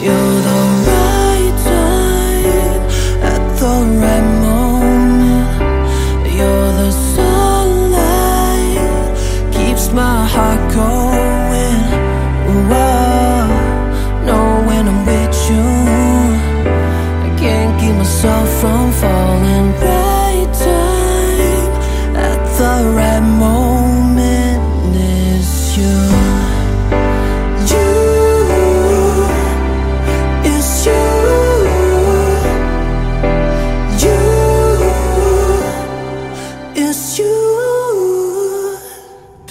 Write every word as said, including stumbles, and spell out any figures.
You're the right time at the right moment. You're the sunlight, keeps my heart going.